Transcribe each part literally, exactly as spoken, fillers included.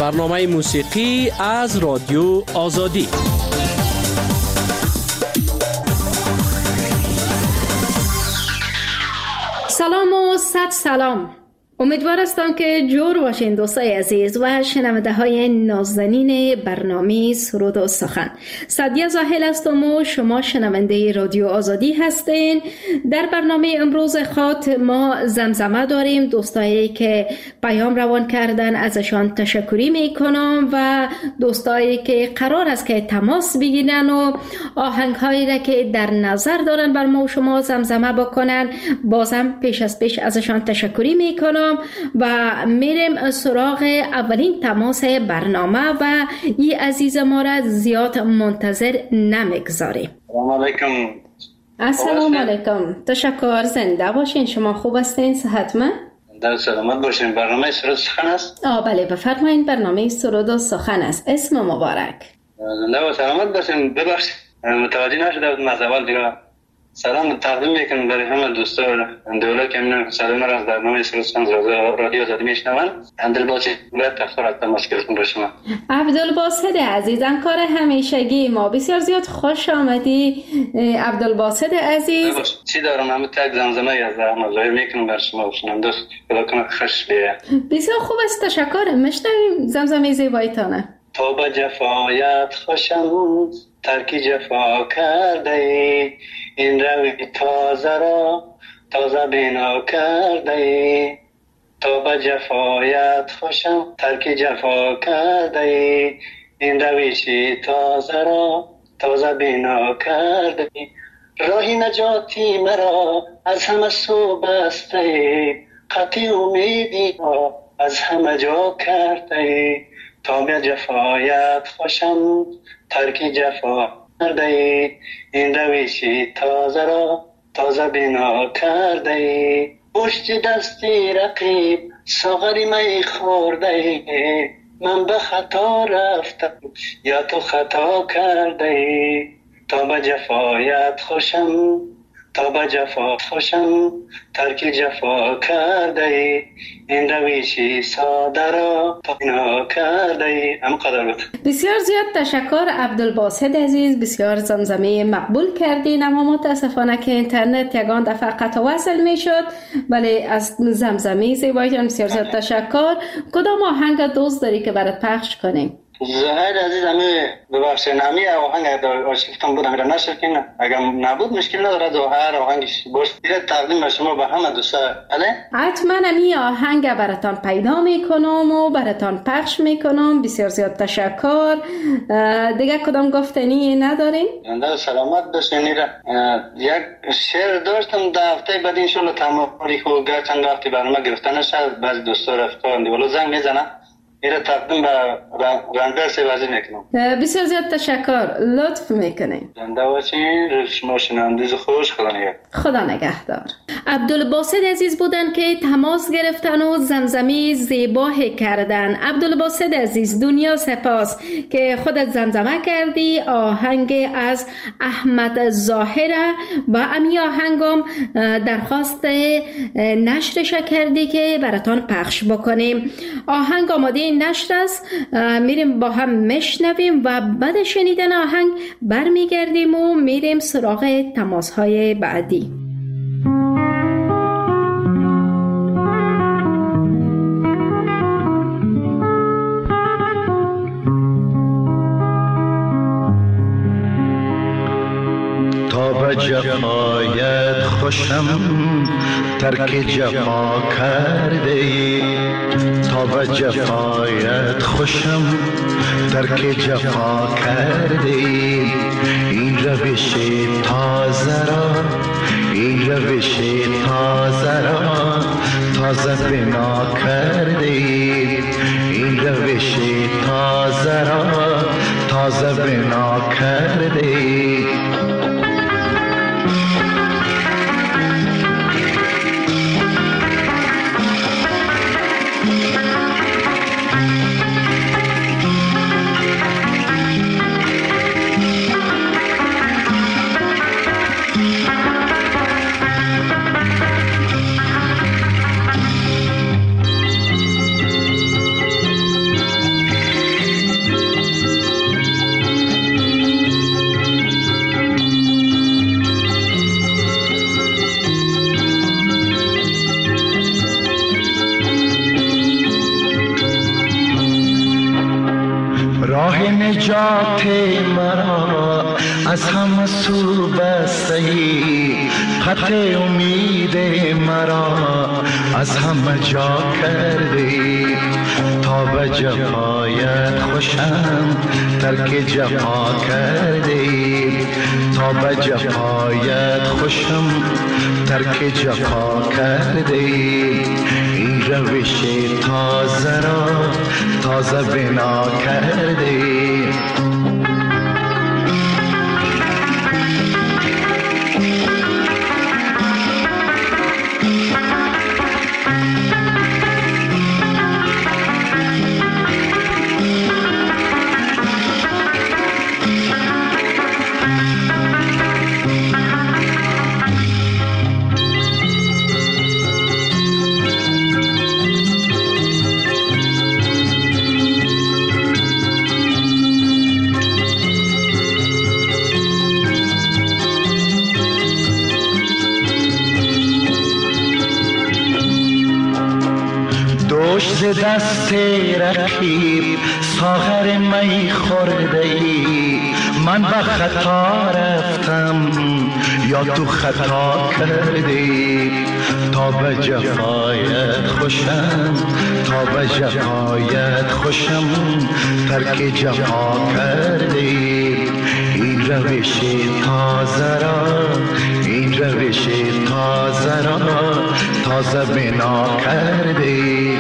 برنامه موسیقی از رادیو آزادی. سلام و صد سلام. امیدوار هستم که جور باشین دوستای عزیز و شنونده های نازنین برنامه سرود و سخن. سعدیه زاهل هستم و شما شنونده رادیو آزادی هستین. در برنامه امروز خود ما زمزمه داریم. دوستایی که پیام روان کردن ازشان تشکری میکنم و دوستایی که قرار است که تماس بگیرن و آهنگ هایی را که در نظر دارن بر ما و شما زمزمه بکنن، بازم پیش از پیش ازشان تشکری میکنم و میریم سراغ اولین تماس برنامه و این عزیز ما را زیاد منتظر نمیگذاریم. سلام علیکم. السلام علیکم. تشکر. زنده باشین. شما خوب هستین؟ صحتمند؟ در سلامت باشین. برنامه سرود سخن است؟ آه بله بفرمایید. برنامه سرود و سخن است. اسم مبارک. زنده و سلامت باشین. ببخشید متوجه نشده بودم از اول دیگه. سلام تقدیم میکنم برای همه دوستان دوله که من سلام را از برنامه سرود سخن رادیو آزادی میشنوند. عبدالباسط باید تفکر تماس گرفتم با شما. عبدالباسط عزیز، همکار همیشگی ما، بسیار زیاد خوش آمدی عبدالباسط عزیز. چی دارم؟ همه تک زمزمه از احمد ظاهر میکنم بر شما و شنونده خدا کنه خوش بیه. بسیار خوب است. تشکر. میشنویم زمزمه زیبایتانه. تو به جفایت خوشم ترکی جفا کرده ای، این روی تازه را تازه بنا کرده ای. تو به جفایت خوشم ترکی جفا کرده ای، این رویشی تازه را تازه بنا کرده ای. راهی نجاتی مرا از همه سو بسته ای، خطی امیدی را از همه جا کرده ای. تا به جفایت خوشم ترکی جفا کرده ای، این رویشی تازه را تازه بنا کرده ای. پشت دستی رقیب ساغری می خورده ای، من به خطا رفتم یا تو خطا کرده ای. تا به جفایت خوشم تا به جفا خوشم ترکی جفا کرده ای، این رویشی ساده را بنا کرده ای. هم قدر بود. بسیار زیاد تشکر عبدالباسط عزیز. بسیار زمزمه مقبول کردین، اما متاسفانه که اینترنت یگان دفعه قطع وصل می شد. ولی از زمزمه زیبایتان بسیار زیاد تشکر. کدام آهنگ دوست داری که برات پخش کنیم؟ زهر عزیز همه ببخشید همه آهنگ آشفتم بودم میرم نشکین، اگر نبود مشکل نداره. زهر آهنگش باش دیره تقدیم به شما به همه دوستا. بله حتما همین آهنگ براتان پیدا میکنم و براتان پخش میکنم. بسیار زیاد تشکر. دیگه کدام گفتنی ندارین؟ زنده سلامت باشین. یک شعر داشتم در هفته بعد ان شاء الله تمام خو گرچند وقتی برنامه گرفتن شد بعضی دوستا رفتن دیولو زنگ میزنن میره تقدیم به رنده سوازی میکنم. بسیار زیاد تشکر. لطف میکنیم. زنده باشین. شما شنوندگی خوش. خدا نگهدار. خدا نگهدار. عبدالباسط عزیز بودن که تماس گرفتن و زمزمه زیبایی کردن. عبدالباسط عزیز دنیا سپاس که خودت زمزمه کردی. آهنگ از احمد ظاهر و امی آهنگم درخواست نشرش کردی که براتان پخش بکنیم. آهنگ آماده نشر است. میریم با هم مشنویم و بعد شنیدن آهنگ برمیگردیم و میریم سراغ تماس های بعدی. تا به جفایت خوشم ترک جفا کرده ای، تا به جفایت خوشم ترک جفا کرده ای. این روش تازه را این روش تازه را تازه بنا کرده ای، این روش تازه را تازه بنا کرده ای. نجات مرا از همه سو بسته‌ای، خط امید مرا از همه جا کردی. تا به جفایت خوشم ترک جفا کردی، تا به جفایت خوشم ترک جفا کردی. این روش تازه را تازه بنا کردی. ز دست رقیب ساغر می خورده ای، من به خطا رفتم یا تو خطا کردی. تا به جفایت خوشم تا به جفایت خوشم ترک جفا کردی. این روش تازه را این روش تازه را تازه بنا کردی.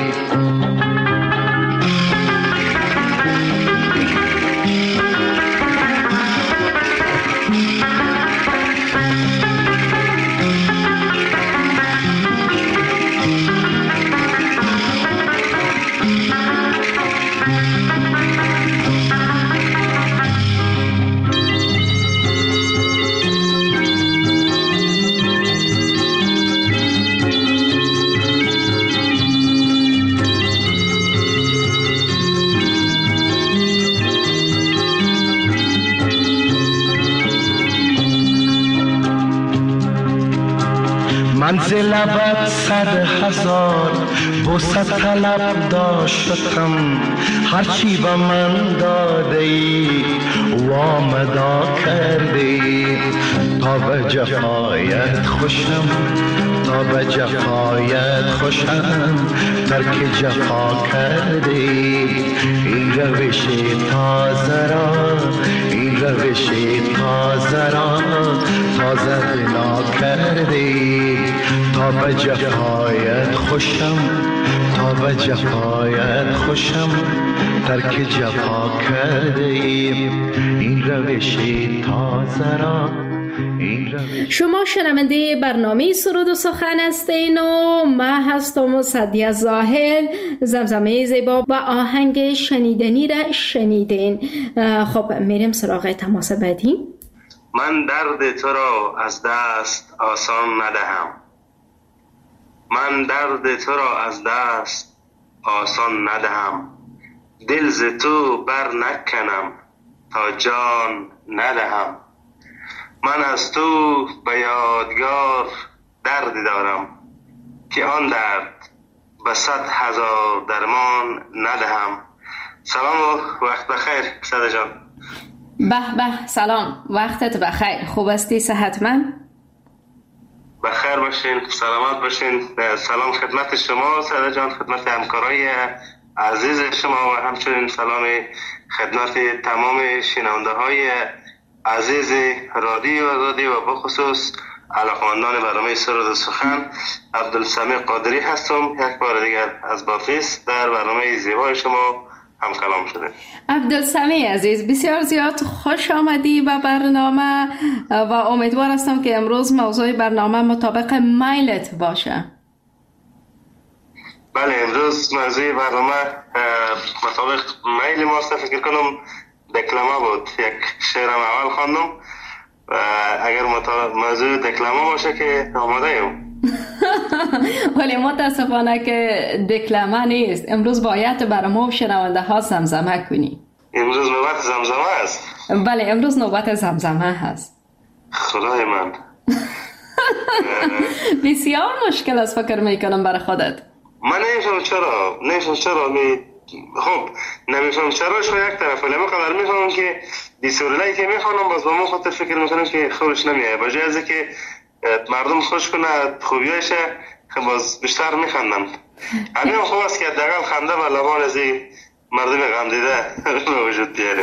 منزل لبت صد هزار بوسه طلب داشتم، هرچی به من داده ای وامدا کردی. تا به جفایت خوشم تا به جفایت خوشم ترک جفا کردی. این روش تازه را این روش تازه را تازه بنا کردی. تا به جفایت خوشم تا به جفایت خوشم ترک جفا کردی. این روش تازه را شما شنونده برنامه سرود و سخن هستین و من هستم و سعدیه زاهل. زمزمه زیبا و آهنگ شنیدنی را شنیدین. خب میریم سراغ تماس بعدی. من درد تو را از دست آسان ندهم، من درد تو را از دست آسان ندهم. دل ز تو بر نکنم تا جان ندهم. من از تو به یادگار دردی دارم که آن درد به صد هزار درمان ندهم. سلام و وقت بخیر صد جان. به به سلام، وقتت بخیر. خوب هستی؟ صحتمند؟ بخیر باشین، سلامت باشین. سلام خدمت شما صد جان، خدمت همکارای عزیز شما و همچنین سلام خدمت تمام شنونده های عزیز رادیو آزادی و بخصوص علاقمندان برنامه سرود و سخن. عبدالسمیع قادری هستم، یک بار دیگر از بافیس در برنامه زیبای شما هم کلام شده. عبدالسمیع عزیز، بسیار زیاد خوش آمدی به برنامه و امیدوار هستم که امروز موضوع برنامه مطابق میلت باشه. بله، امروز موضوع برنامه مطابق میل ماست. فکر کنم دکلمه بود، یک شعرم اول خواندم و اگر موضوع دکلمه باشه که آماده ایم. ولی متاسفانه که دکلمه نیست. امروز باید برای ما و شنونده ها زمزمه کنی. امروز نوبت زمزمه است؟ بله، امروز نوبت زمزمه هست. خدای من. بسیار مشکل است فکر میکنم برای خودت. من نمیشم چرا نمیشم چرا می خب نمیفهم چراش و یک طرف ولی قدر میفهمم که دیسورلایی که میخوانم باز با من خاطر فکر میکنم که خودش نمیایه بجای از که مردم خوش کنه خوبیایشه که باز بیشتر میخندم. همین خوب است که دقیقا خنده و لبان از مردم غم دیده به وجود بیاره.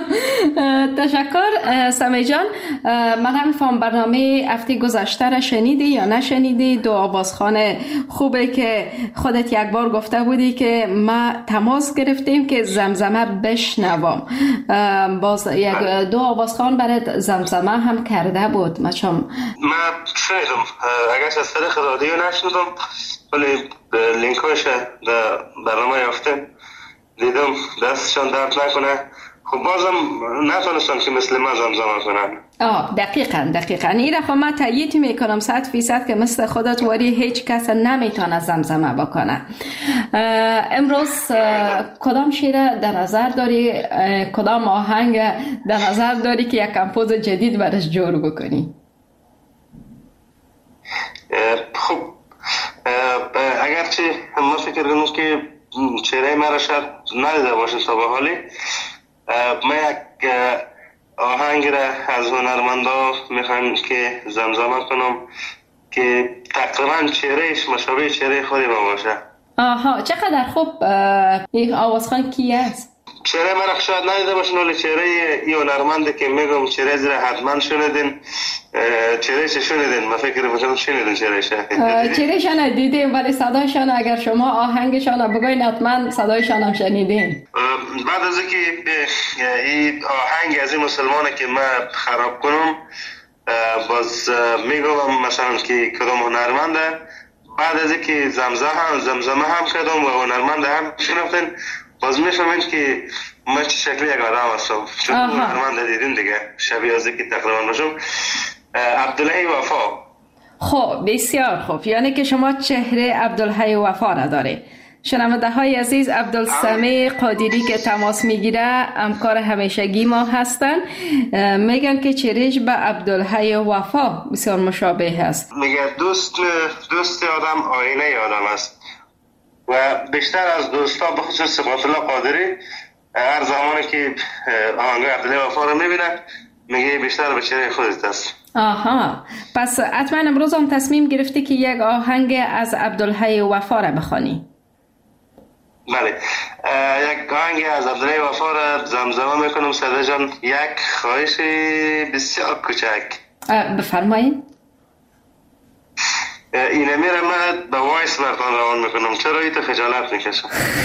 تشکر سمی جان. من هم فهم برنامه هفته گذشته را شنیدی یا نشنیدی؟ دو آوازخانه خوبه که خودت یک بار گفته بودی که ما تماس گرفتیم که زمزمه بشنوم. باز یک دو آوازخان برات زمزمه هم کرده بود. ما چون من شنیدم اگرش از طریق رادیو نشنیدم ولی لینکاش در برنامه یافتم دیدم دستشان درد نکنه. خب بازم نتونستم که مثل من زمزمه کنن. آه دقیقاً دقیقاً این رفت ما تایید میکنم صد فیصد که مثل خودت واری هیچ کس نمیتونه زمزمه بکنه. امروز کدام شعر در نظر داری، کدام آهنگ در نظر داری که یک کمپوز جدید برش جور بکنی؟ خب اگرچه ما فکر کنم که چهره مرا شاید ندیده باشم تا به حالی، من یک آهنگ را از هنرمندا میخوام که زمزمه کنم که تقریبا چهرهش مشابه چهره خودی ما باشه. آها چقدر خوب. این آوازخوان کی است؟ چهره من شاید ندیده باشین ولی چهره این هنرمنده که میگم چهره زیرا حتما شنیدین، چهرهش شنیدین. من فکر میکنم شنیدین چهرهش. چهرهشان ندیدیم ولی صدایشان اگر شما آهنگشان بگوین حتما صدایشان هم شنیدین. بعد از اینکه این آهنگ از این مسلمانه که من خراب کنم باز میگم مثلا که کدام هنرمنده، بعد از اینکه زمزمه هم زمزمه هم کردم و هنرمنده هم شنفتن باز میفهمین که من چه شکلی یک آدم هستم چون هنرمنده دیدین دیگه شبیه از اینکه تقریبا باشم. عبدالحی وفا. خب بسیار خوب، یعنی که شما چهره عبدالحی وفا را داری. شنونده های عزیز، عبدالسمیع قادری که تماس میگیره همکار همیشگی ما هستن، میگن که چهرهش به عبدالحی وفا بسیار مشابه هست. میگه دوست دوست آدم آینه آدم است و بیشتر از دوستا به خصوص صفات الله قادری هر زمانی که آهنگ عبدالحی وفا رو میبینه میگه بیشتر به چهره خودت است. آها پس حتما امروز هم تصمیم گرفتی که یک آهنگ از عبدالحی وفا را بخوانی. بله یک آهنگ از عبدالحی وفا را زمزمه میکنم. ساده جان یک خواهش بسیار کوچک بفرمایید. اینه میره من به وایس برتان روان میکنم، چرا ایتو خجالت میکشم؟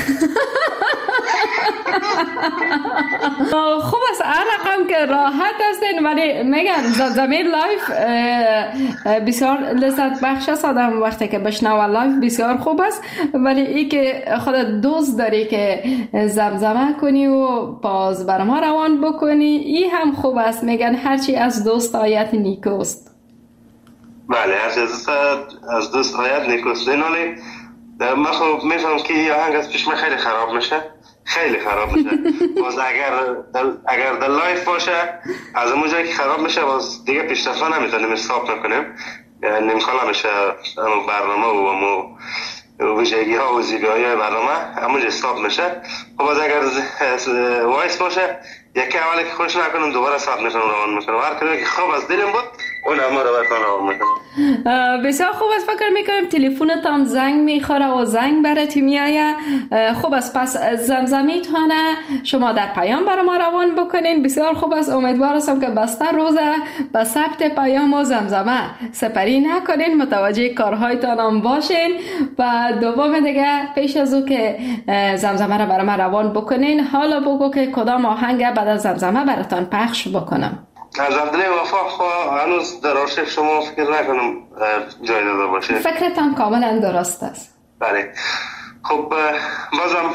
خوب است هر رقم که راحت هستین ولی میگن زمین لایف بسیار لذت بخش است. آدم وقتی که بشنوه لایف بسیار خوب است ولی ای که خودت دوست داری که زمزمه کنی و باز بر ما روان بکنی ای هم خوب است. میگن هرچی از دوست آیت نیکوست. بله هرچی از دوست آیت نیکوست. ولی من خب میفهم که این آهنگ از پیش من خیلی خراب میشه، خیلی خراب میشه. باز اگر دل، اگر در لایف باشه از اون جایی که خراب میشه باز دیگه پیشرفت نمیتونیم استاپ نکنیم، یعنی نمیخوام میشه برنامه و مو ویژگی ها و زیبایی های برنامه همونجا استاپ میشه. خب باز اگر وایس باشه یکی اولی که خوش نکنم دوباره استاپ میکنم روان میکنم. هر کدومی که خوب از دلم بود اون هم رو برتان روان میکنم. بسیار خوب است. فکر میکنم تلفنت هم زنگ میخوره و زنگ برات میآیه. خوب است پس زمزمیتانه شما در پیام برای ما روان بکنین. بسیار خوب است. امیدوار هستم که بسته روزه به ثبت پیام و زمزمه سپری نکنین، متوجه کارهایتان هم باشین. و دوم دیگه پیش از او که زمزمه رو برای ما روان بکنین حالا بگو که کدام آهنگ بعد از زمزمه براتان پخش بکنم. از عبدالحی وفا هنوز در آرشیو شما فکر نکنم جای داده باشه. فکرتان کاملا درست است. بله خب بازم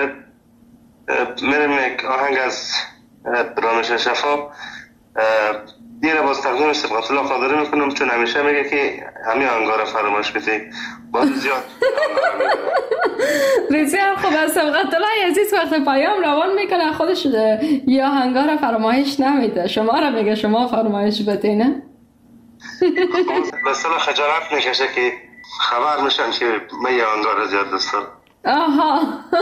میرم یک آهنگ از رامش شفا دیره باز تقدیم صبغت الله قادری میکنم چون همیشه میگه که همین آهنگا رو فراموش بیتی باز زیاد. بسیار خوب است. صبغت الله عزیز وقت پیام روان میکنه خودش یا آهنگا رو فراموش نمیده، شما رو میگه شما فراموش بتی نه؟ مثلا خجالت میکشه که خبر میشن که من یه آهنگا رو زیاد دوست دارم. آها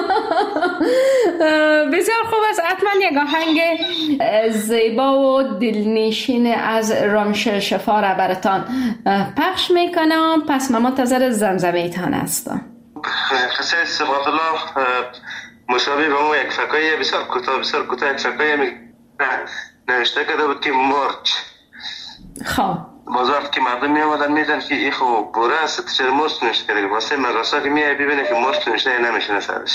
بسیار خوب است. حتما یک آهنگ زیبا و دلنشین از رامش شفا را براتان پخش میکنم. پس من منتظر زمزمیتان هستم. قصه صبغت الله مشابه به اون یک فکایه بسیار کوتاه بسیار کوتاه یک فکایه نوشته کرده بود که مرچ. خب باز وقت که مردم می آمدن میدن که این خوب بوره است چرا مرچ نوشته کرده. واسه مقاسا که میای ببینه که مرچ نوشته نمیشنه سرش.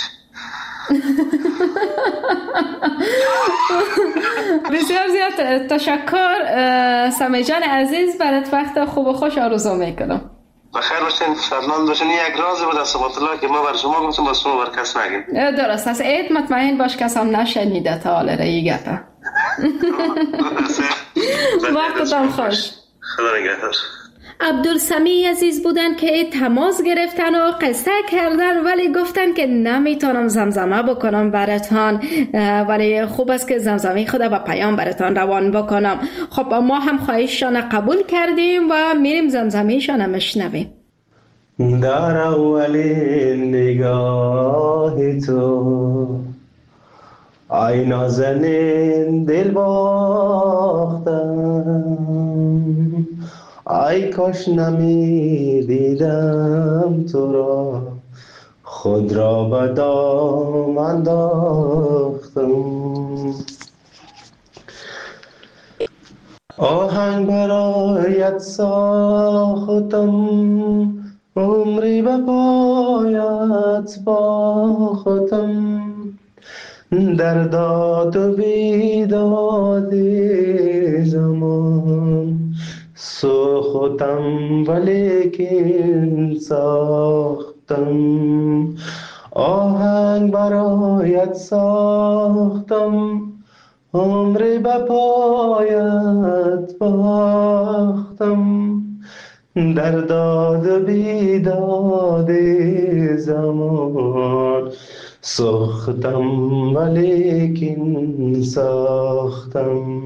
بسیار زیاد تشکر سمی جان عزیز. برات وقت خوب و خوش آرزو میکنم. بخیر باشین، سلام باشین. یک راز بود از صبغت الله که ما بر شما گفتم با شما بر کس نگیم. درست است. عید مطمئن باش کس هم نشنیده تا حالا رایی گپه. وقتتان خوش. خدا نگهدار. عبدالسمی عزیز بودن که تماس گرفتن و قصه کردن، ولی گفتن که نمیتونم زمزمه بکنم براتان، ولی خوب است که زمزمه خدا با پیام براتان روان بکنم. خب ما هم خواهششان قبول کردیم و میریم زمزمهشان مشنویم. در اولین نگاه تو ای نازنین دل باختم، ای کاش نمی دیدم تو را خود را به دام انداختم. آهنگ برایت ساختم، عمری به پایت باختم، در داد و بیداد زمان سوختم ولیکن ساختم. آهنگ برایت ساختم، عمری به پایت باختم، در داد و بیداد زمان سوختم ولیکن ساختم.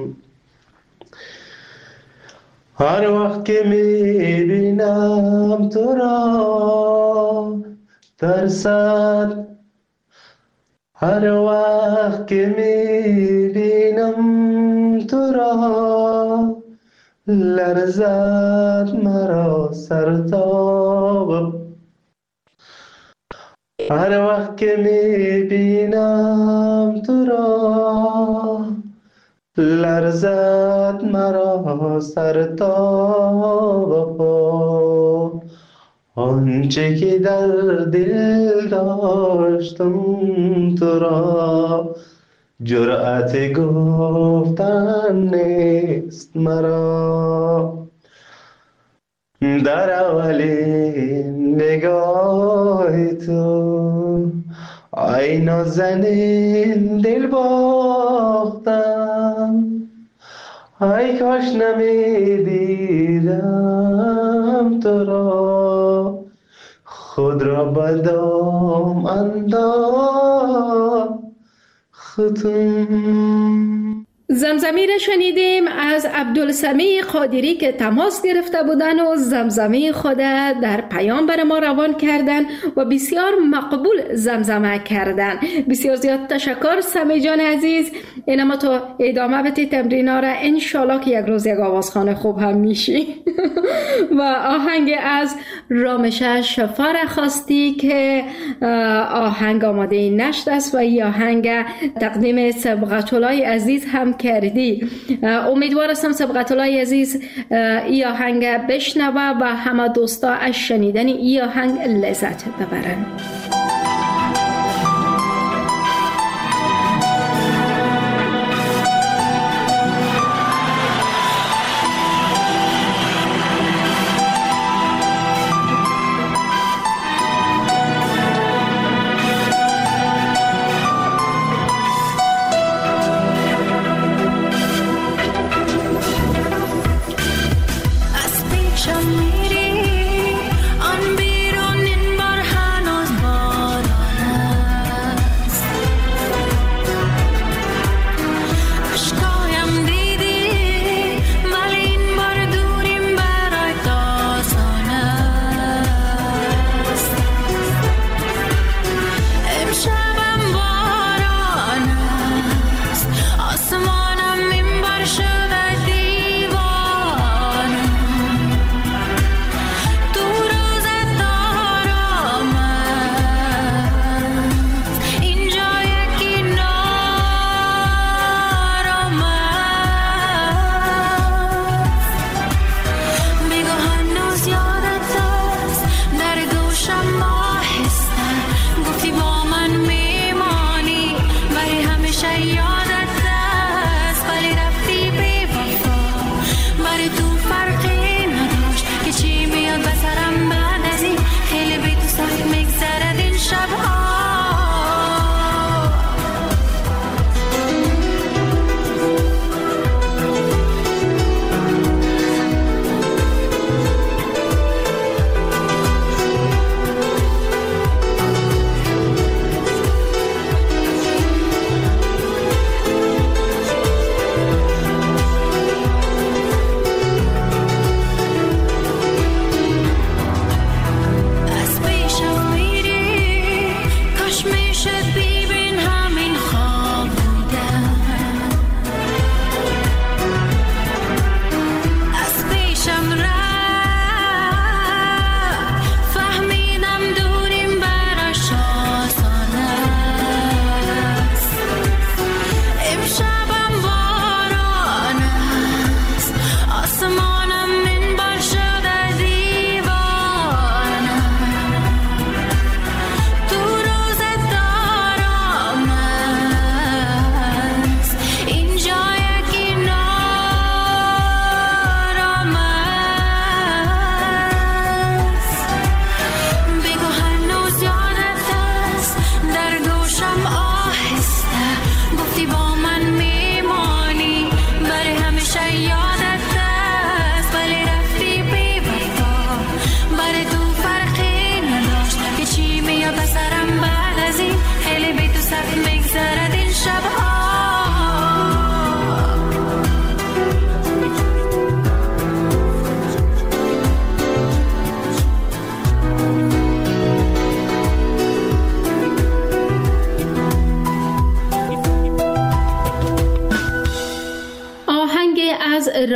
هر وقت که میبینم تو را ترسد، هر وقت که میبینم تو را لرزد مرا سرتاب، هر وقت که میبینم تو را لرزد مرا سر تا به پا. آنچه که در دل داشتم تو را جرأت گفتن نیست مرا. در اولین نگاه تو ای نازنین دل باختم، ای کاش نمیدیدم تو را خود را به دام انداختم. زمزمه را شنیدیم از عبدالسمی قادری که تماس گرفته بودن و زمزمه خود در پیام بر ما روان کردن و بسیار مقبول زمزمه کردن. بسیار زیاد تشکر سمی جان عزیز. اینما تو ادامه بده تمرین‌ها را، انشالله که یک روز یک آوازخوان خوب هم میشی. و آهنگ از رامش شفا را خواستی که آهنگ آماده نشت است و این آهنگ تقدیم صبغت الله عزیز هم کردی. امیدوار هستم صبغت الله عزیز این آهنگ بشنوه و همه دوستا از شنیدن این آهنگ لذت ببرن. میری آن بیرون این بار هنوز با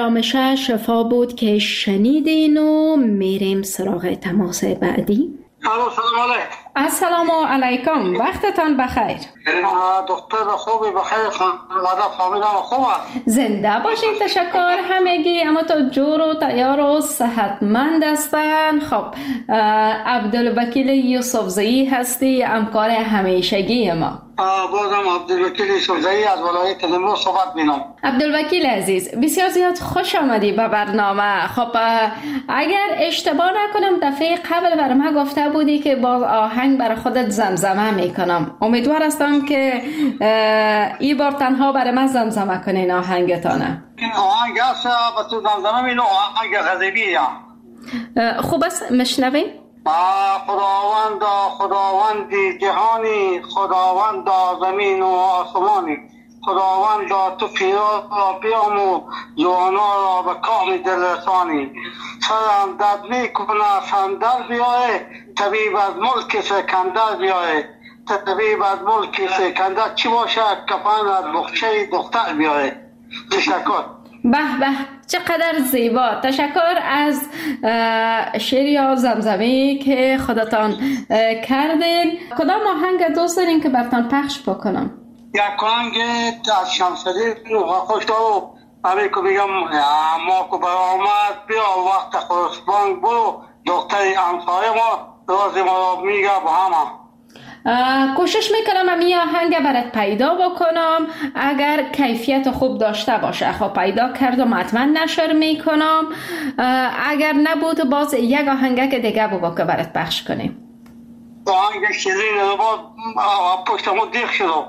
آرامشه شفا بود که شنیدین و میریم سراغ تماس بعدی. الو سلام علیکم. السلام علیکم، وقتتان بخیر. دکتر خوبی بخیر، خانواده فامیلم خوبه؟ زنده باشین، تشکر همگی. اما تو جور و تیار و صحتمند هستن. خب عبدالوکیل یوسفزئی هستی، همکار همیشگی ما. بازم عبدالوکیل یوسفزئی از ولایت نیمروز صحبت می‌کنم. عبدالوکیل عزیز، بسیار زیاد خوش آمدی به برنامه. خب اگر اشتباه نکنم دفعه قبل بر ما گفته بودی که با آهنگ برای خودت زمزمه میکنم. امیدوار هستم که این بار تنها برای من زمزمه کنین آهنگتانه. آهنگ هست با تو زمزمه مینو، آهنگ غزبیه. خوب است مشنویم؟ خداوند خداوندی جهانی، خداوند زمین و آسمانی، خداوند تو پیرا را بیام و جوانا را به کام دلرسانی، سرم درد می کنه صندل بیایه، طبیب از ملک سکندر بیایه، طبیب از ملک سکندر چی باشه، کفن از بخچه دختر بیایه. تشکر. به به، چقدر زیبا. تشکر از شعر یا زمزمه‌ای که خودتان کردین. کدام آهنگ دوست دارین که براتون پخش بکنم؟ یک آهنگ از شمس‌الدین خوشدار برای که بگم ما که برآمد بیا وقت خرسبان برو، دکتر همسایه ما راز ما را میگه با همه. کوشش میکنم امی آهنگ برات پیدا بکنم، اگر کیفیت خوب داشته باشه خب پیدا کردم حتما نشر میکنم، اگر نبود باز یک آهنگ که دیگه بگو که برات پخش کنیم. آهنگ شیرین رو با پشتمو دیخ شد.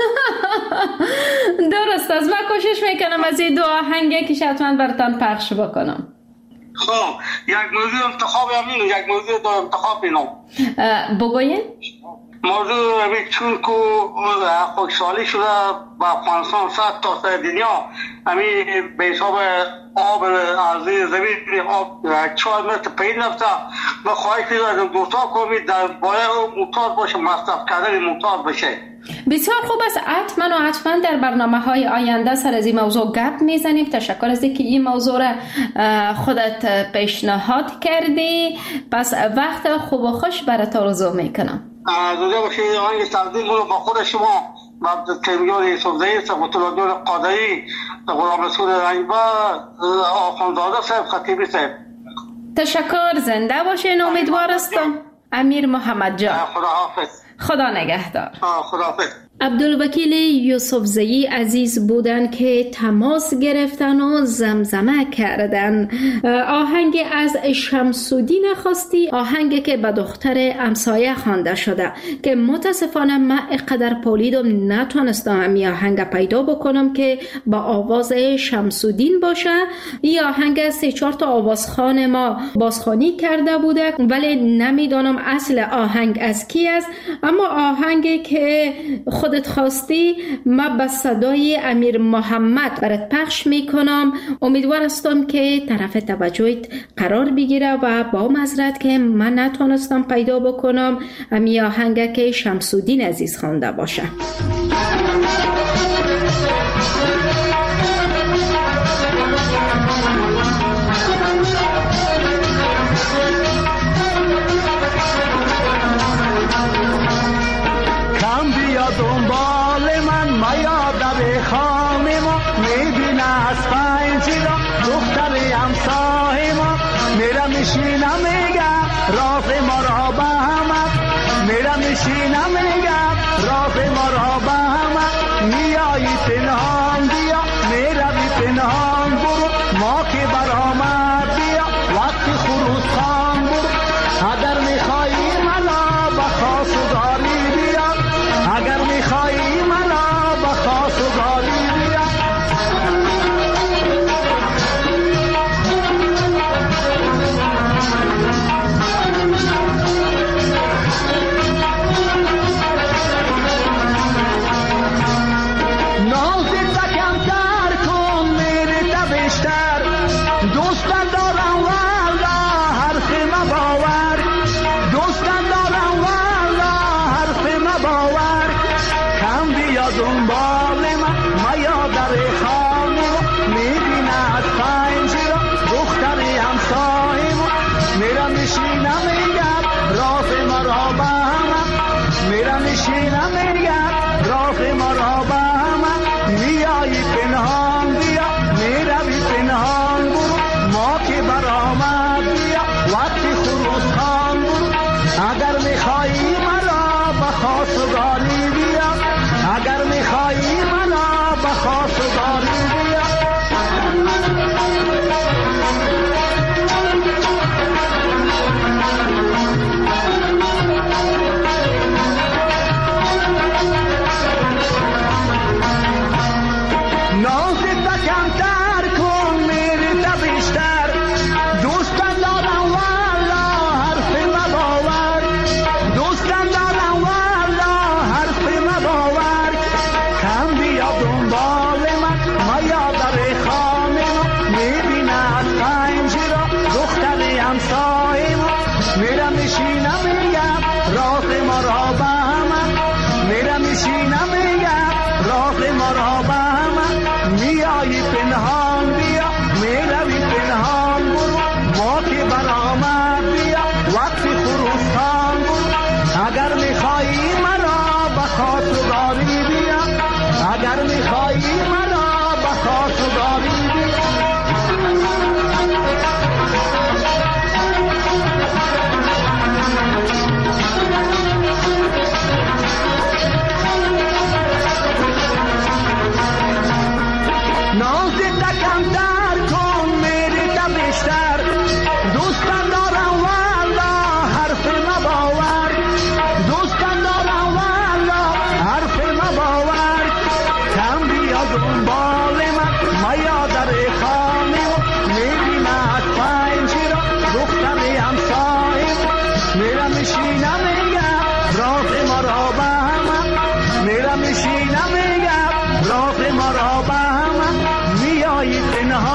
درست است، من کوشش میکنم از این دو آهنگ که حتما براتون پخش بکنم. خب یک موضوع انتخاب همینو، یک موضوع دو انتخاب اینو بگوین. موضوع همین چون که خوشحالی شده با افغانستان صد تا سر دنیا، همین به حساب آب ارضی زمین آب چهار متر پایین رفته و خواهی که دوستا کنید در باید مطار باشه، مصرف کردن مطار بشه. بسیار خوب است، حتما و حتما در برنامه های آینده سر از این موضوع گپ میزنیم. تشکر از اینکه این موضوع را خودت پیشنهاد کردی. پس وقت خوب و خوش برات آرزو میکنم. زنده باشید. آهنگ تقدیم رو با خود شما و کیمیان یوسفزئی، سقوط الله قادری، غلام رسول رنگبر، آخوندزاده صاحب، خطیبی صاحب. تشکر، زنده باشین. امیدوار هستم. امیر محمد جان، خدا حافظ. خدا نگهدار. خدا حافظ. عبدالوکیل یوسفزئی عزیز بودن که تماس گرفتن و زمزمه کردن. آهنگ از شمس‌الدین خواستی، آهنگی که به دختر همسایه خوانده شده که متاسفانه من اقدر پولیدم نتونستم این آهنگ پیدا بکنم که با آواز شمس‌الدین باشه. این آهنگ سه چهار تا آوازخوان ما بازخوانی کرده بوده ولی نمیدونم اصل آهنگ از کی است، اما آهنگی که خودت خواستی ما به صدای امیر محمد برات پخش میکنم. امیدوار هستم که طرف توجهت قرار بگیره و با معذرت که من نتونستم پیدا بکنم امی آهنگ که شمس‌الدین عزیز خوانده باشه. دنبال من میاد به خانه ما، میبینه از پنجی را دختر همسایه ما، میره میشینه میگه راز ما را به همه، میره میشینه میگه راز ما را به همه، میایی پنهان بیا میره بی پنهان برو، ما که برآمد بیا وقتی خروس خان برو، اگر میخوایی منو به خاص و داری بیا، اگر میخوایی منو به خاص و داری بیا. نازت کمتر کن میره بیشتر، دوست دارم والا حرف ما باور،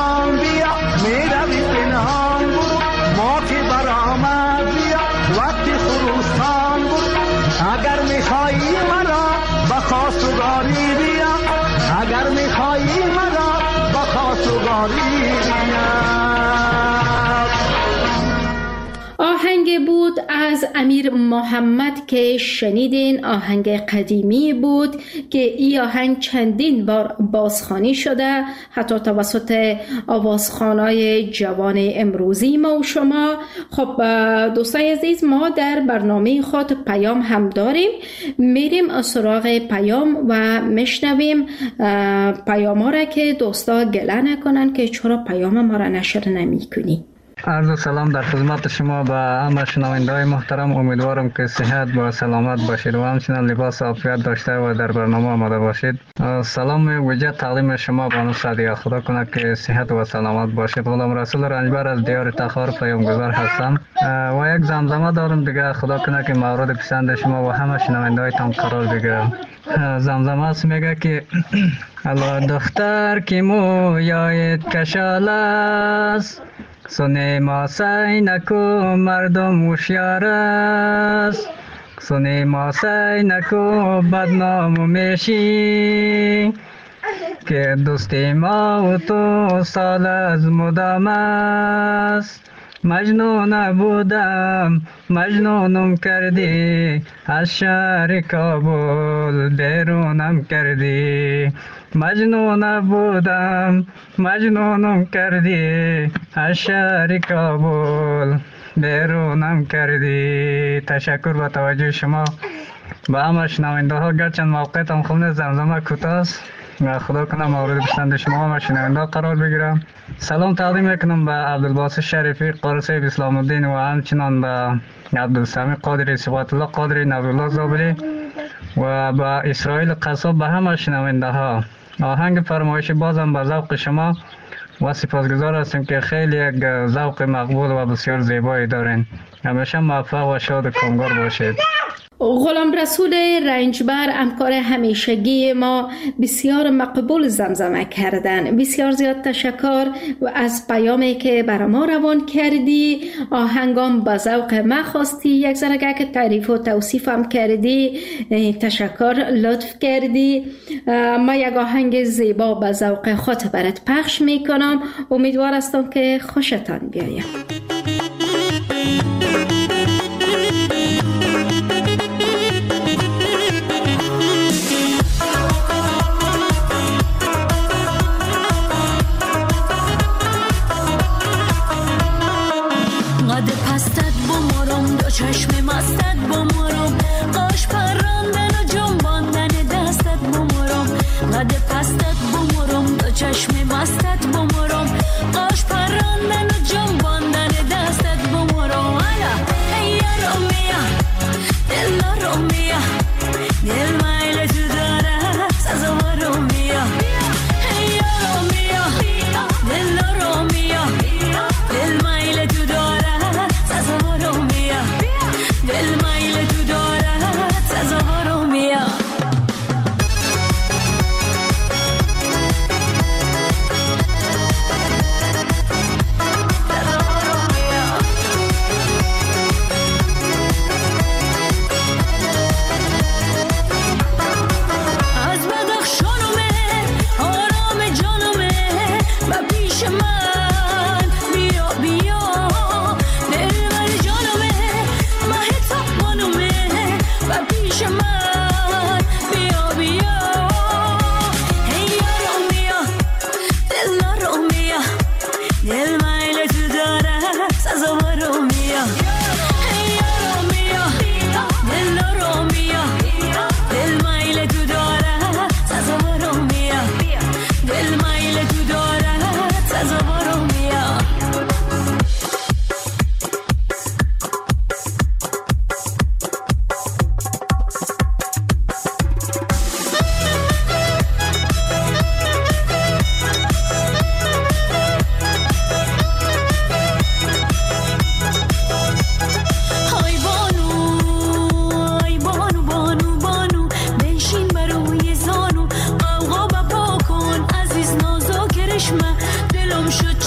پنهان بیا میروی پنهان برو ما که برآمد بیا وقتی خروستان برو اگر میخوایی مرا با خواستگاری بیا اگر میخوایی مرا با خواستگاری بیا. آهنگ بود از امیر محمد که شنیدین. آهنگ قدیمی بود که این آهنگ چندین بار بازخوانی شده، حتی توسط آوازخوانای جوان امروزی ما و شما. خب دوستای عزیز، ما در برنامه خود پیام هم داریم، میریم سراغ پیام و میشنویم پیام ها را که دوستا گله نکنن که چرا پیام ما را نشر نمی کنی. عرض سلام در خدمت شما و همه شنونده‌های محترم. امیدوارم که صحت و سلامت باشید و همچنین لباس عافیت داشته و در برنامه آماده باشید. سلام ویژه تقدیم شما بانو سعدیه، خدا کنه که صحت و سلامت باشید. غلام رسول رنجبر از دیار تخار پیامگذار هستم و یک زمزمه دارم دیگه، خدا کنه که مورد پسند شما و همه شنونده‌هایتان قرار بگیره. زمزمه است، میگه که الله دختر که مویایت کشال است، سونه ما سعی نکو مردم هوشیار است، سونه ما سعی نکو بدنام میشی، که دوستی ما و تو سال از مدام است. مجنون بودم مجنونم کردی، از شهر کابل بیرونم کردی. مجنون بودم مجنونم کردی، از شهر کابل بیرونم کردی. تشکر با توجه شما. با همه شنونده ها، گرچند موقعیتم خوب نیست، زمزمه کوتاه است و خدا کنه مورد پسند شما و شنونده قرار بگیرم. سلام تقدیم میکنم به عبدالباسط شریفی قارسه اسلام الدین و همچنان به عبدالسمی قادری، صفات الله قادری، نبی‌الله زابری و با اسرائیل قصاب، به همه شنونده ها. آهنگ فرمایش بازم به ذوق شما و سپاسگزار هستیم که خیلی یک ذوق مقبول و بسیار زیبایی دارین. همیشه موفق و شاد و کامگار باشید. غلام رسول رنجبر همکار همیشگی ما بسیار مقبول زمزمه کردن. بسیار زیاد تشکر و از پیامی که برای ما روان کردی. آهنگام با ذوق ما خواستی، یک ذره که تعریف و توصیف هم کردی، تشکر، لطف کردی. ما یک آهنگ زیبا با ذوق خود برات پخش میکنم، امیدوار هستم که خوشتان بیاید. چشم مستت بمارم، قاش پراندن و جنباندن دستت بمارم. قد پستت بمارم، دو چشم مستت بمارم، قاش پراندن و جنباندن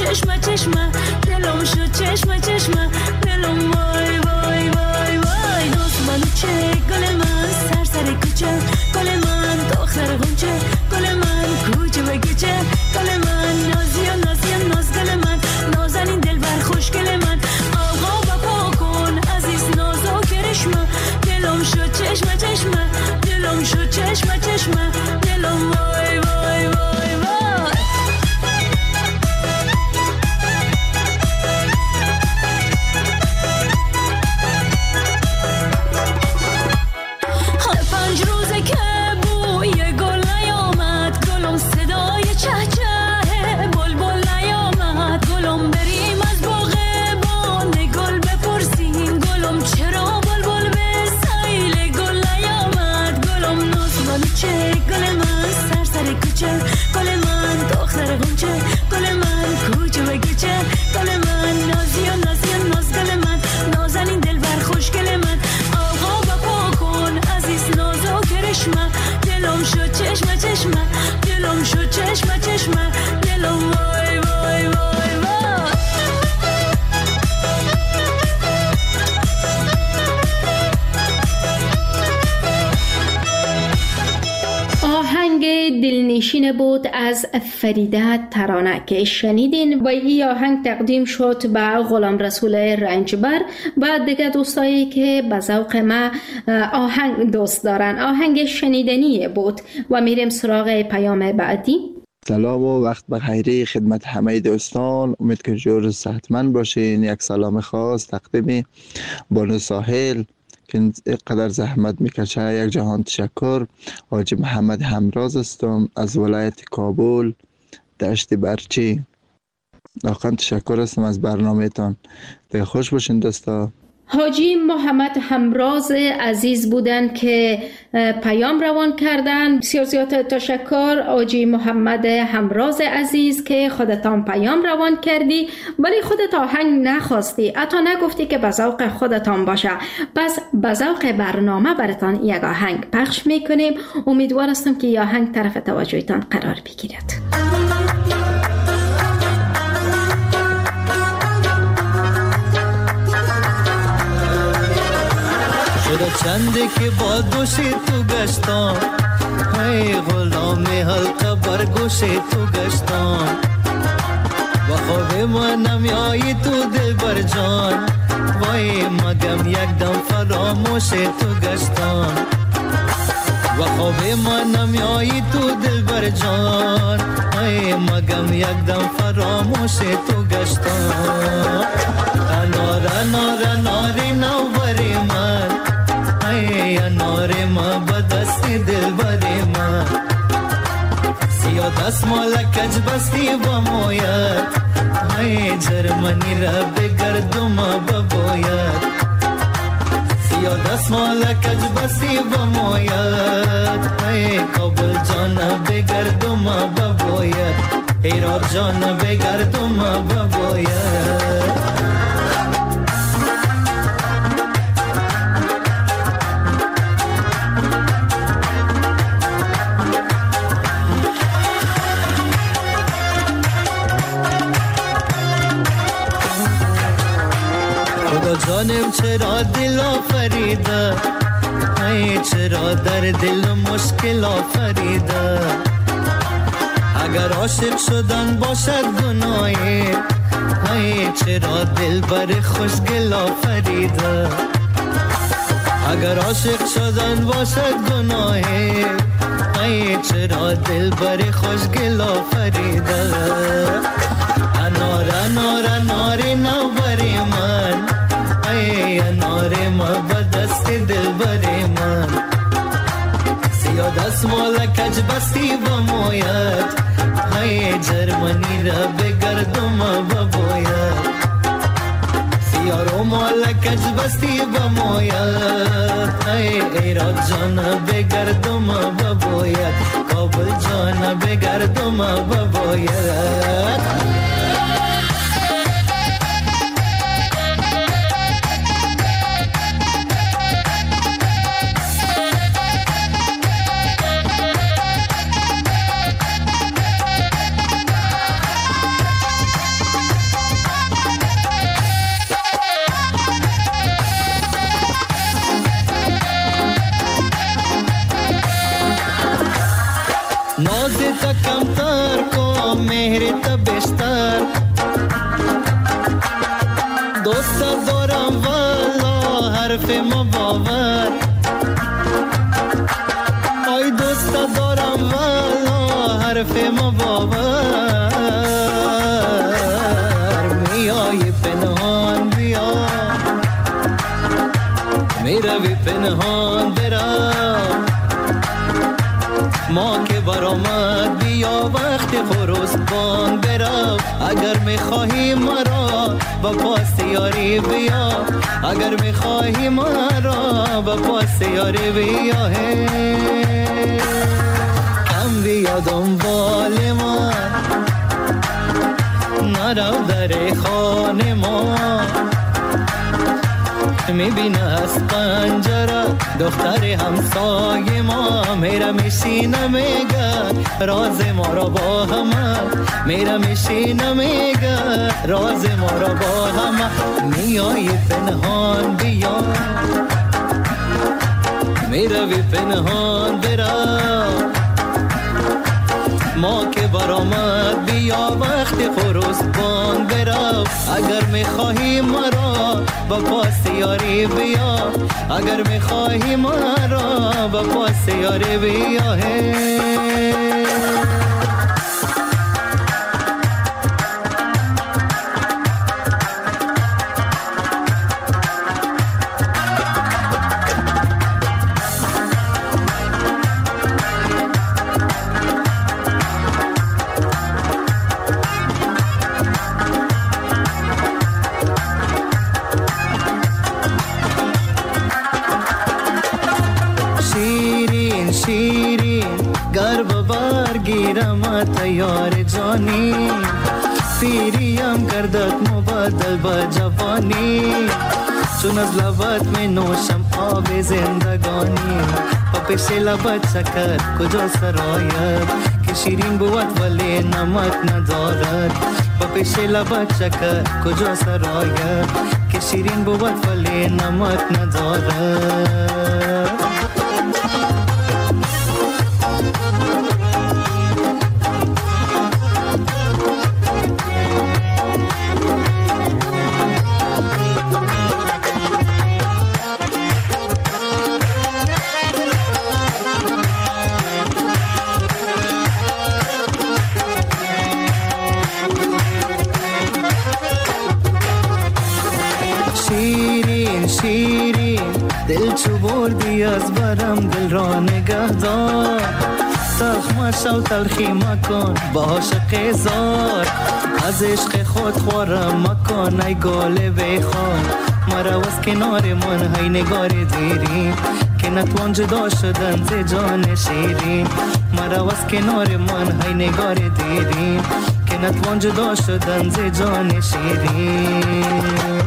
چشم چشم دلم شد چشم چشم دلم وای وای وای وای ناز بلوچه گل من سر سر کوچه گل من دختر غنچه گل من کوچه و گچه گل من نازی و نازی و ناز گل من نازنین دلبر خوش گل من آقا بپا کن عزیز نازو کرشم دلم شد چشم چشم دلم شد چشم چشم دلم وای وای وای وای پنج روزه که بوی گل نیامد گلم صدای چه چه بلبل نیامد گلم بریم از باغ بان گل بپرسیم گلم چرا بلبل به سیل گل نیامد گلم ناز بلوچه گل من سر سر کوچه گل من دختر غنچه گل من کوچه و گچه گل من نازی و نازی و ناز گل من نازنین دلبر خوش گل من آقا بپا کن عزیز نازو کرشم دلم شد چشم چشم دلم شد چشم چشم دلم وای وای وای وای آهنگ دلنشین بود از فریده ترانه که شنیدین و این آهنگ تقدیم شد به غلام رسول رنجبر و دیگه دوستایی که به ذوق ما آهنگ دوست دارن. آهنگ شنیدنی بود و میریم سراغ پیام بعدی. سلام و وقت بخیر خدمت همه دوستان، امید که جور صحتمند باشین. یک سلام خاص تقدیم بانو ساحل که اینقدر زحمت میکشه، یک جهان تشکر. حاجی محمد همراز هستم از ولایت کابل دشت برچی. واقعا تشکر هستم از برنامه تان. دیگه خوش باشین دوستا. حاجی محمد همراز عزیز بودن که پیام روان کردن. بسیار زیاد تشکر حاجی محمد همراز عزیز که خودتان پیام روان کردی ولی خودت آهنگ نخواستی، حتی نگفتی که به ذوق خودتان باشه. پس به ذوق برنامه براتان یک آهنگ پخش میکنیم. امیدوار هستم که این آهنگ طرف توجهتان قرار بگیرد. شده چنده که با دوش تو گشتم، ای غلام حلقه بر گوش تو گشتم. و خواب ما نمیایی تو دل بر جان، وای مگم یک دم فراموش تو گشتم. و خواب ما نمیایی تو دل بر جان، ای مگم یک دم فراموش تو گشتم. انار انار اناری نو بری من، ای انار ما بدستی دل بری من. سیا دست مالا کج بستی با موید، ای جرمنی را بگردم بباید. سیا دست مالا کج بستی با موید، ای کابل جان بگردم بباید. ایراد جان بگردم بباید. جانم چرا دل آفریده، ای چرا در دل مشکل آفریده. اگر عاشق شدن باشد گناهی، ای چرا دل بر خوشگل آفریده. اگر عاشق شدن باشد گناهی، ای چرا دل بر خوشگل آفریده. انار انار اناری نو بری من، ای انار ما بدست دل بری من. سیا دست مالا کج بستی با موید، ای جرمنی را بگردم بباید. سیا رو مالا کج بستی با موید، ای ایراد جان بگردم بباید. کابل جان بگردم بباید. حرف ما باور آی دوست دارم والا حرف ما باور میای پنهان بیا میروی پنهان برم ما که برآمد بیا وقت خروسبان برو اگر میخواهی مرا با پاس یاری بیا اگر میخواهی مرا با پاس یاری بیا کم بیا دنبال ما نرو در خانه ما میبینه از پنجره دختر همسایه ما میره میشینه میگه راز ما را با همه میره میشینه میگه راز ما را با همه میای پنهان بیا میروی پنهان برو ما که برآمد بیا وقت خروسبان برو اگر میخواهی مرا با پاس یاری بیا اگر میخواهی مرا با پاس یاری بیا تیار جانی پیریم گردد مبادل با جوانی چون از لبت می نوشم آب زندگانی پا پیش لبت شکر کجا سرایت که شیرین بود ولی نمک ندارد پا پیش لبت شکر کجا سرایت که شیرین بود ولی نمک ندارد دل چو بردی از برم دل را نگه دار تخمش و تلخی مکن با عاشق زار از عشق خود خورم مکن ای گل بخوان مرا از کنار من های نگار دیرین که نتوان جدا شدن ز جان شیرین مرا از کنار من های نگار دیرین که نتوان جدا شدن ز جان شیرین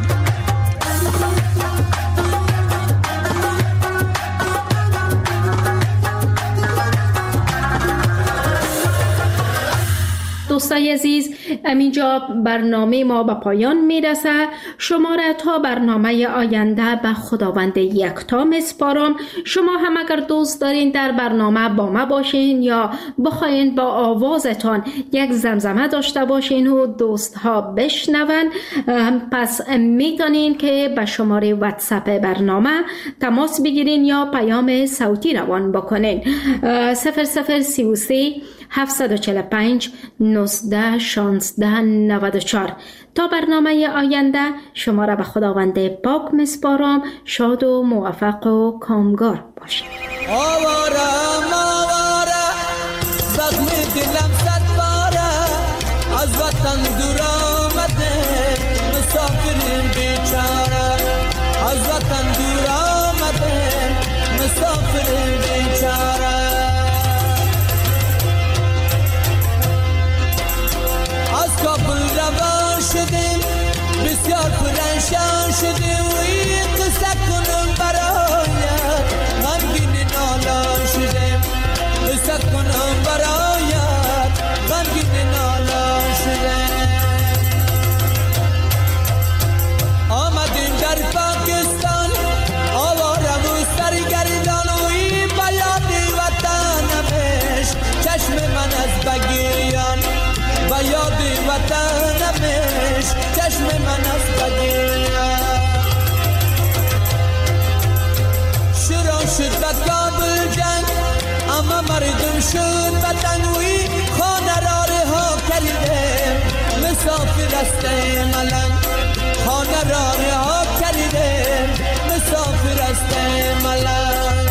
دوستای عزیز، همینجا برنامه ما به پایان میرسه. شما را تا برنامه آینده به خداوند یکتا میسپارم. شما هم اگر دوست دارین در برنامه با ما باشین یا بخواین با آوازتان یک زمزمه داشته باشین و دوست ها بشنون، پس میتونین که به شماره واتساپ برنامه تماس بگیرین یا پیام صوتی روان بکنین. صفر صفر سی و سه هفتصد و چهل و پنج نوزده شانزده نود و چهار. تا برنامه آینده شما را به خداوند پاک میسپارم. شاد و موفق و کامگار باشید. آوارم آواره زخم دلم صد باره از وطن دور آمده مسافرین بیچاره از وطن دور آمده مسافرین بیچاره از کابل روان شدیم بسیار پرنشان شدیم و این قصه کنم برایت غمگین نالان شدیم قصه کنم برایت غمگین نالان شدیم آمدیم در پاکستان آواره و سرگردان و این بیاد وطنمش چشم من از بگیریان و یاد وطنمش چشم من از بگیرم شد بدنوی خانه را رها کرده مسافر است ملنگ خانه را رها کرده مسافر است ملنگ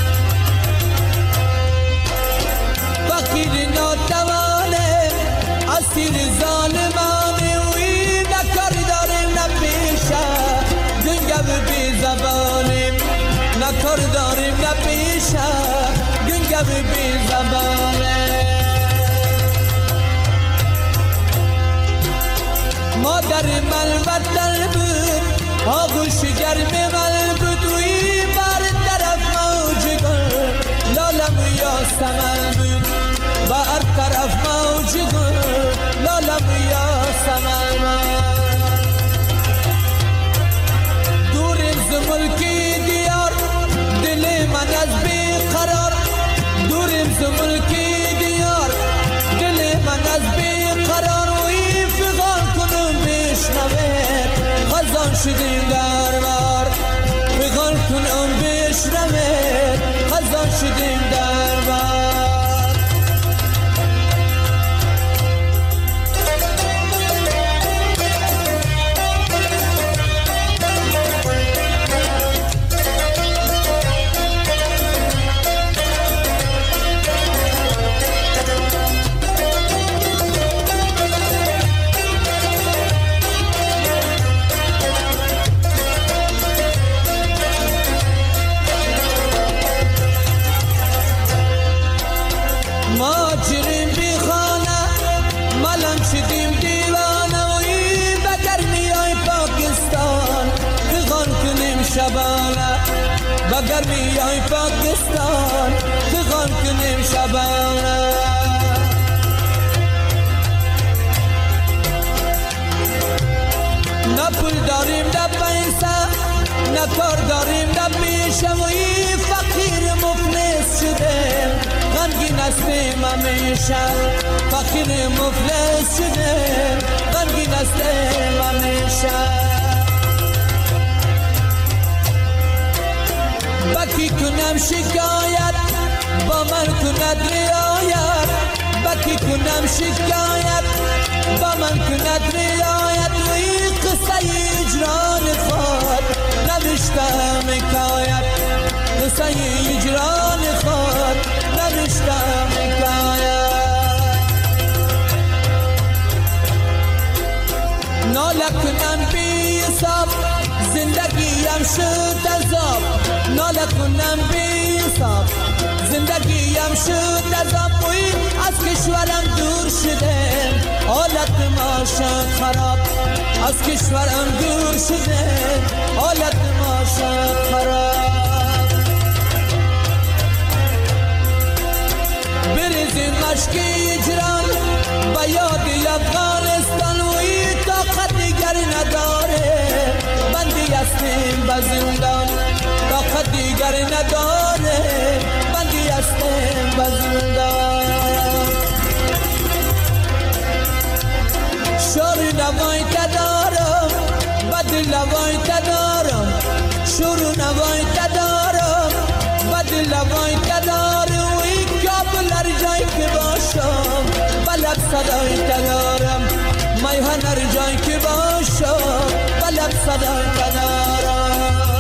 فقیر ناتوانه اسیر ظالمانه وی نکار داریم نپیشه گنگو بی زبانیم نکار داریم نپیشه گنگو بی زبانه مادر من وطن بود آغوش گرم من بود وی بر طرف موج گل لالم یا سمن بود بر طرف موج گل لالم یا سمن دوریم ز ملکی دیار دل من از بیقرار دوریم ز ملکی دیار دل من از بیقرار وی فغان کنم بشنوه خزان شدیم در بار فغان کنم بشنوه خزان شدیم در بار بگر میای پاکستان فغان کنیم شبانه نه پول داریم نه پیسه نه کار داریم نه پیشه وی فقیر مفلس شدیم غمگین هستیم همیشه فقیر مفلس شدیم غمگین هستیم همیشه بکی کنم شکایت با من کند رعایت بکی کنم شکایت با من کند رعایت وی قصه اجران خود نوشتم حکایت قصه اجران خود نوشتم حکایت ناله کنم بی حساب زندگیم شد عذاب ناله کنم بی حساب زندگیم شد عذاب وی از کشورم دور شده حالت ما شد خراب از کشورم دور شده حالت ما شد خراب بریزیم مشک اجران با یاد افغانستان وی طاقت دیگر نداره بندی هستیم به زندان طاقت دیگر نداره بندی هستیم به زندان شور نوای تدارم بد لوای تدارم شور نوای تدارم بد لوای تدارم وی کابل هر جای که باشم بلد صدای تدارم میهن هر جای که باشم بلد صدای تدارم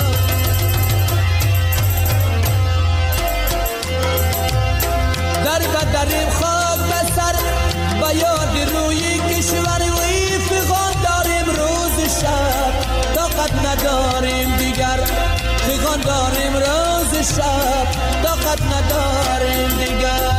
در بدریم خاک بسر با یاد روی کشور وی فغان داریم روز شب طاقت نداریم دیگر فغان داریم روز شب طاقت نداریم دیگر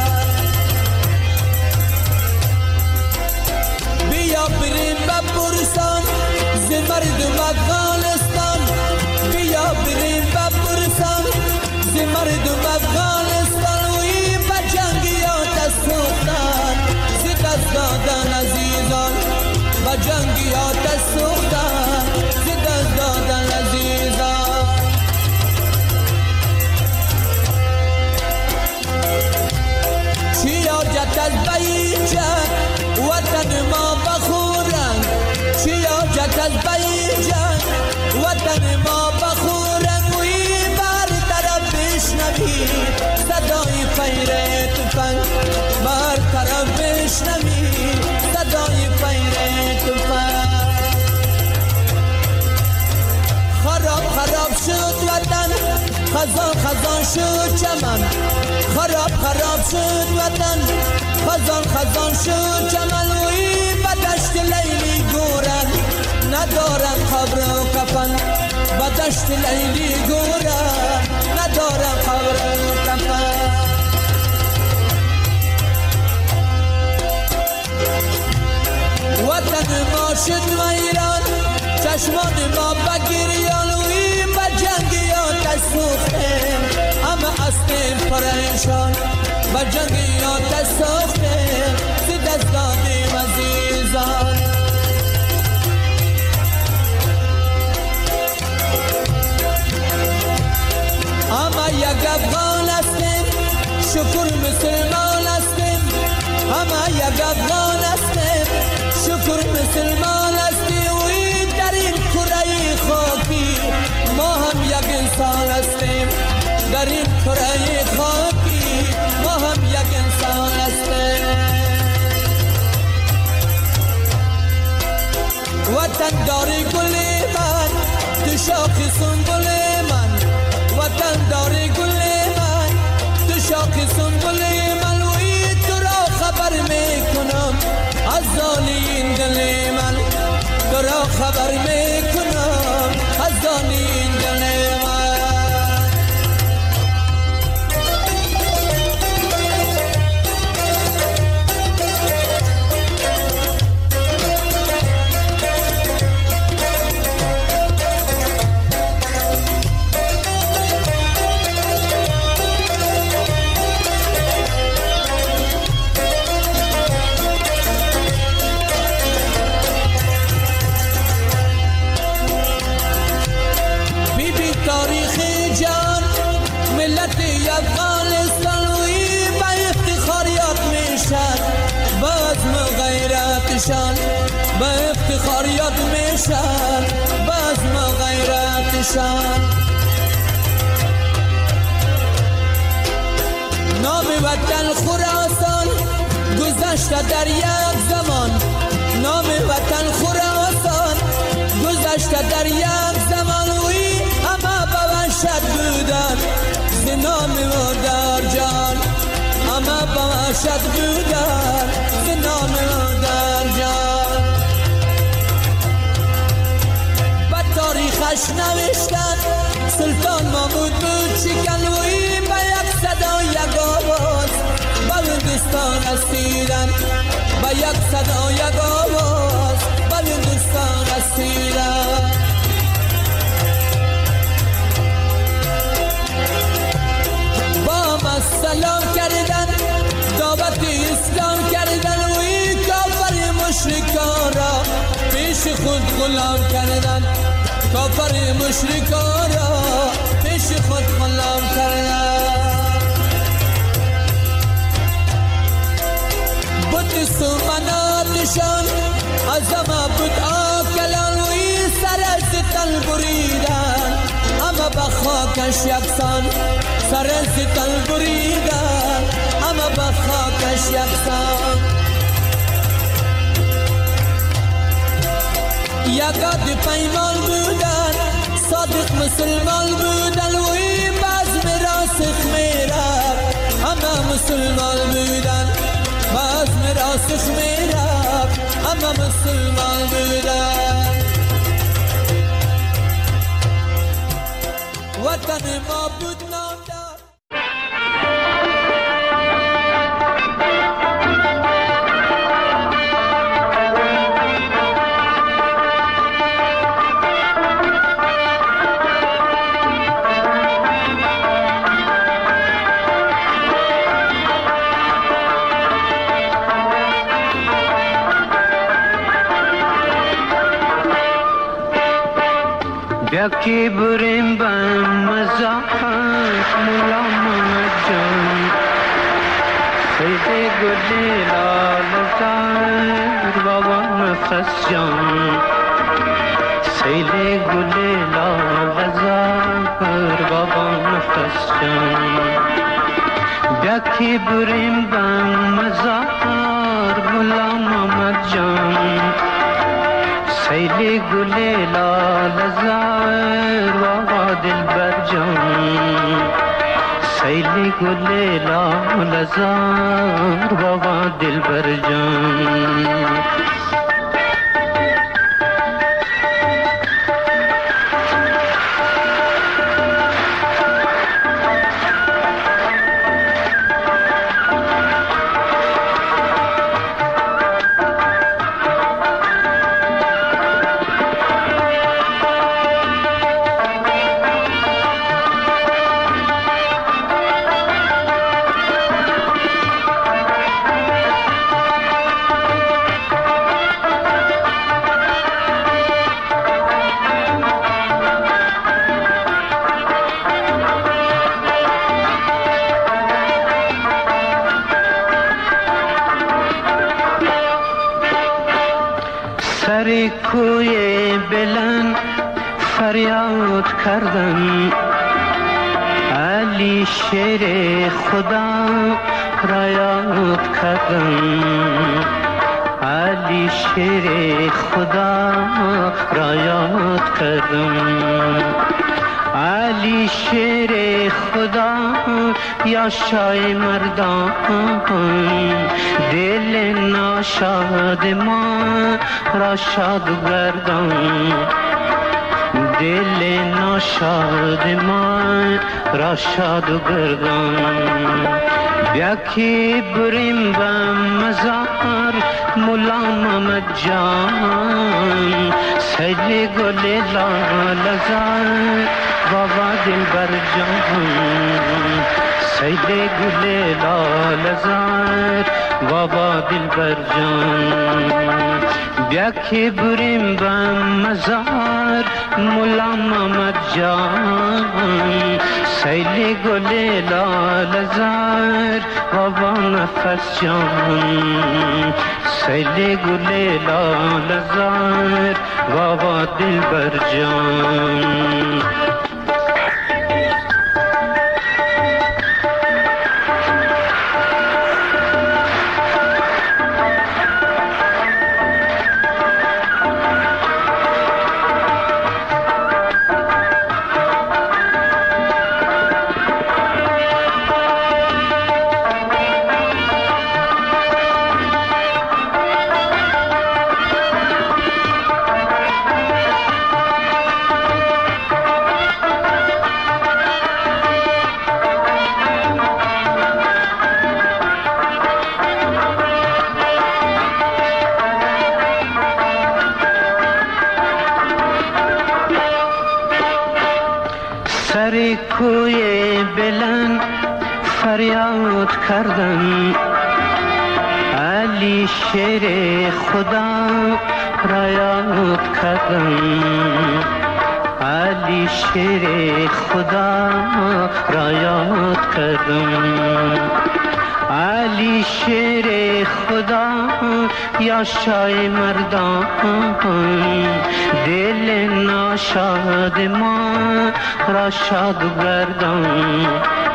بیا بریم بپرسان ز مردم افغانستان بیا بریم بپرسان ز مردم افغانستان وی به جنگیات سوختن ز دست دادن عزیزان به جنگیات سوختن ز دست دادن عزیزان چی حاجت از بیجت وطن ما بخورن چی حاجت از بیجت وطن ما بخورن وی بر طرف بشنوی صدای فیر تفنگ خزان خزان شد چمن خراب خراب شد وطن خزان خزان شد چمن وی بدشت لیلی گورن ندارن قبر و کفن بدشت لیلی گورن ندارن قبر و کفن وطن ما شد ویران چشمان ما بگیریان وی بجنگیان تسوخته همه اصلیم پریشان بجنگیان تسوخته زی دست دادیم عزیزان همه یک افغان هستیم شکر مسلمان هستیم همه یک افغان هستیم شکر مسلمان هستیم وی در این کره خاکی ما هم یک انسان هستیم در این کره خاکی ما هم یک انسان هستیم وطن داری گل من تو شاخ سنبل من وطن داری گل من تو شاخ سنبل من وی تو را خبر میکنم از زانی دل من تو را خبر میکنم از زانی دل من با افتخار یاد میشن باز ما غیرتشان نام وطن خراسان گذشته در یک زمان نام وطن خراسان گذشته در یک زمان وی همه با وحشت بودن ز نام مادر جان همه با وحشت بودن ز نام مادر جان تاریخش نوشتن سلطان محمود بود شکن وی با یک صدا یک آواز با هندوستان رسیدن با یک صدا یک آواز با هندوستان رسیدن با هم سلام کردن دعوت اسلام کردن وی کافر مشرکان را پیش خود غلام کردن کافر مشرکان را پیش خود غلام کردن بت سومناتشان از همه بت آکلان وی سر از تل بریدن همه به خاکش یکسان سر از تل بریدن همه به خاکش یکسان یکاد پیمان بودن صادق مسلمان بودن وی باز میراسخ میرد همه مسلمان بودن باز میراسخ میرد همه مسلمان بودن وطن ما بود نامدار یکی بریم با مزاحت مولا مجان سیده گلی لال زار بابا نفس جان سیده گلی لال زار بابا نفس جان یکی بریم با مزاحت مولا مجان سیل گل لال زار و دل بر جان سیل گل لال زار بابا دلبر جان. سر کوی بلند فریاد کردم، علی شیر خدا را یاد کردم، علی شیر خدا را یاد کردم، علی شیر خدا یا شای مردان، دل ناشاد ما را شاد گردان، دل ناشاد ما را شاد گردان. بیا که بریم به مزار مولا محمد جان، سیل گل لال زار بابا دلبر جان، سیل گل لال زار بابا دلبر جان. بیا که بریم به مزار مولا محمد جان، سیل گل لال زار بابا نفس جان، سیل گل لال زار بابا دلبر جان. سر کوی بلند فریاد کردم، علی شیر خدا را یاد کردم، علی شیر خدا را یاد کردم، علی شیر خدا یا شای مردان، دل ناشاد ما را شاد گردان،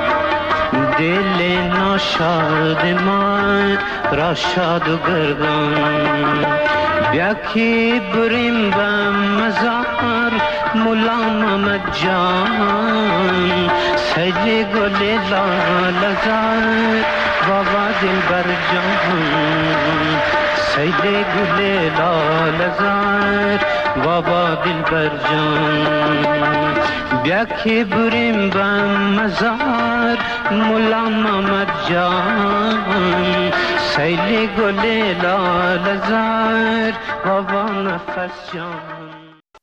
دل ناشاد ما را شاد گردان. بیا که بریم به مزار مولا محمد جان، سیل گل لال زار بابا دلبر جان، سیل گل لال زار بابا دلبر جان. بیا که بریم به مزار مولا محمد جان، سیل گل لال زار بابا نفس جان.